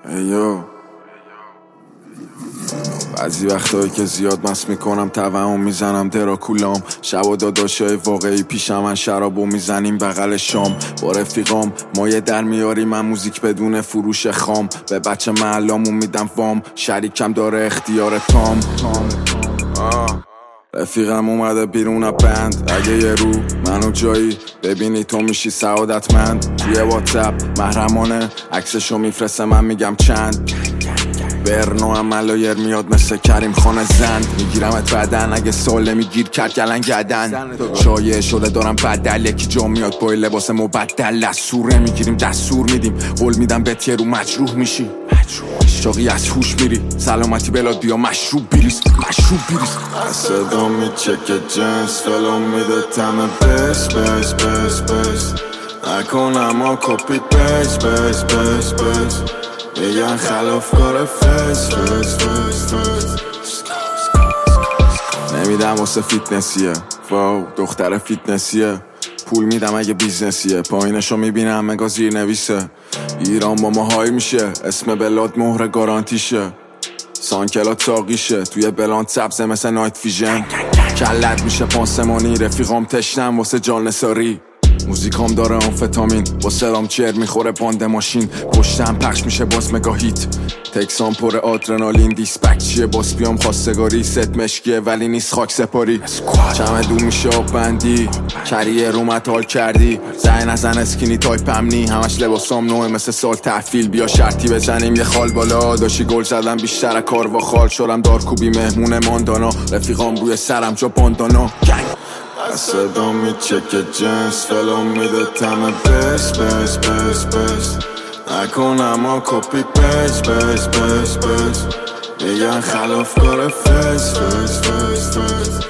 ایو بعضی وقتایی که زیاد مست میکنم توهم میزنم دراکولام. شب و داداشای واقعی پیشم من شرابو میزنیم بغل شام با رفیقام. ما یه در میاریم من موزیک بدون فروش خام. به بچه محلامون میدم وام، شریکم داره اختیار تام. رفیقم اومده بیرون بند، اگه یه رو منو جایی ببینی تو میشی سعادتمند. توی واتساپ محرمانه عکسشو میفرسته من میگم چند. برنو هم ملایر میاد مثل کریم خانه زند. میگیرمت بدن اگه سال نمیگیر کرد گلن گدن. شایع شده دارم بدل یکی جا میاد با لباس مبدل. دستور نمیگیریم دستور میدیم، قول میدم بهت یه رو مجروح میشی. شاقی از هوش میری، سلامتی بلاد بیا مشروب بیریز. صدا میچکه جنس فلو میده تمه بس بس بس بس. نکنم ها کپی پیس بس بس بس. میگن خلافکار فس فس فس فس. نمیدم واسه فیتنسیه، واو دختر فیتنسیه. پول میدم اگه بیزنسیه، پایینشو میبینم مگا زیر نویسه. ایران با ما های میشه، اسم بلاد مهر گارانتیشه. سانکلات ساقیشه توی بلند سبزه مثل نایت ویژن. کلت میشه پاسمانی، رفیقام تشنم واسه جان نساری. موزیکام داره آمفتامین، با سرام چر میخوره باند ماشین. پشتم پخش میشه باز مگاهیت، تکسان پر آدرنالین. دیسپک چیه باز بیام خواستگاری. ست مشکیه ولی نیست خاک سپاری. چمدون میشه آب بندی، کریه رومت حال کردی. زن نزن اسکینی تایپ امنی، همش لباسام نوعه مثل سال تحفیل. بیا شرطی بزنیم یه خال بالا، داشی گل زدم بیشتر کار و خال. شدم دارکوبی مهمون ماندانا، رفیقام روی سرم جا باندانا. صدا میچکه جنس فلو میده تمه بس بس بس بس. نکنم ها کپی پیس بس بس بس. میگن خلافکار فس فس فس فس.